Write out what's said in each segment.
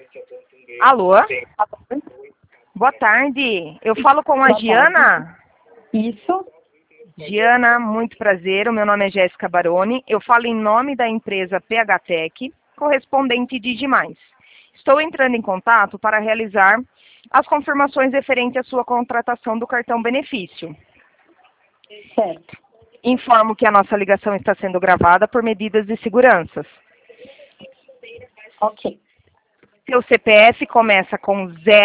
Alô? Boa tarde. Eu falo com a Boa Giana? Isso. Giana, muito prazer. O meu nome é Jéssica Baroni. Eu falo em nome da empresa PHTech, correspondente de Digimais. Estou entrando em contato para realizar as confirmações referentes à sua contratação do cartão benefício. Certo. Informo que a nossa ligação está sendo gravada por medidas de segurança. Ok. Seu CPF começa com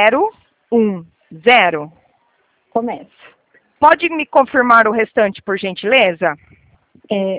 010. Começa. Pode me confirmar o restante, por gentileza? É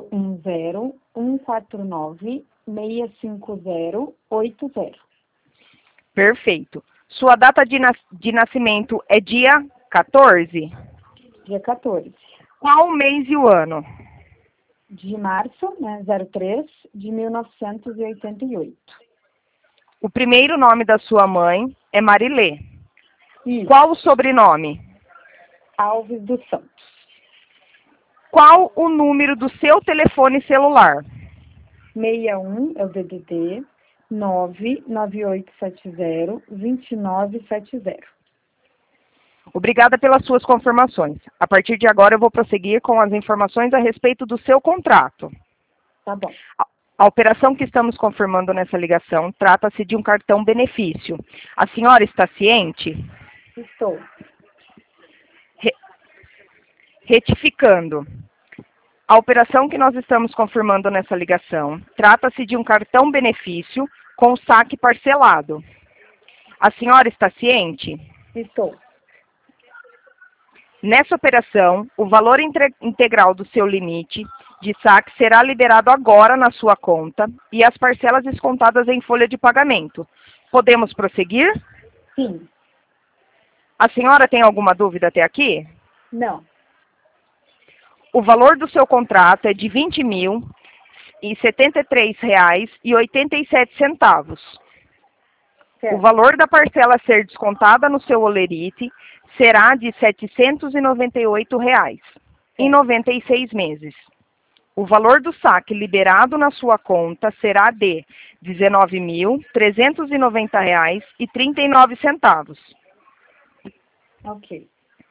010-149-650-80. Perfeito. Sua data de nascimento é dia 14? Dia 14 Qual o mês e o ano? de março, né? 03 de 1988. O primeiro nome da sua mãe é Marilê. Isso. Qual o sobrenome? Alves dos Santos. Qual o número do seu telefone celular? 61 é o DDD 99870-2970. Obrigada pelas suas confirmações. A partir de agora eu vou prosseguir com as informações a respeito do seu contrato. Tá bom. A operação que estamos confirmando nessa ligação trata-se de um cartão benefício. A senhora está ciente? Estou. Retificando. A operação que nós estamos confirmando nessa ligação trata-se de um cartão benefício com saque parcelado. A senhora está ciente? Estou. Nessa operação, o valor integral do seu limite de saque será liberado agora na sua conta e as parcelas descontadas em folha de pagamento. Podemos prosseguir? Sim. A senhora tem alguma dúvida até aqui? Não. O valor do seu contrato é de R$ 20.073,87. Certo. O valor da parcela a ser descontada no seu holerite será de R$ 798,00, em 96 meses. O valor do saque liberado na sua conta será de R$ 19.390,39. Ok.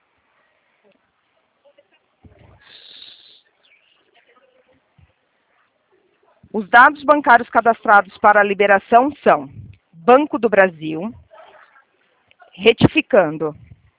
Os dados bancários cadastrados para a liberação são Banco do Brasil, retificando.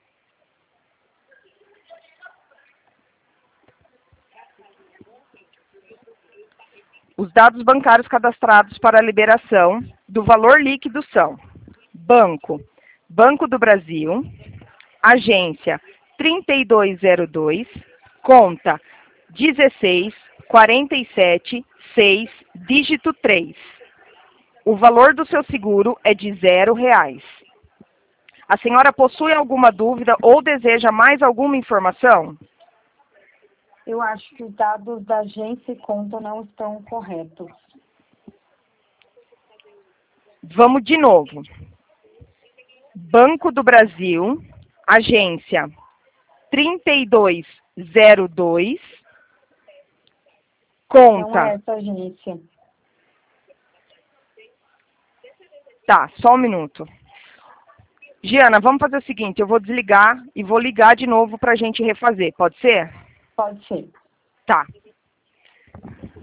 Os dados bancários cadastrados para a liberação do valor líquido são Banco do Brasil, agência 3202, conta 16476, dígito 3. O valor do seu seguro é de R$0. A senhora possui alguma dúvida ou deseja mais alguma informação? Eu acho que os dados da agência e conta não estão corretos. Vamos de novo. Banco do Brasil, agência 3202, conta... Não é essa agência. Tá, só um minuto. Giana, vamos fazer o seguinte, eu vou desligar e vou ligar de novo para a gente refazer, pode ser? Pode ser. Tá.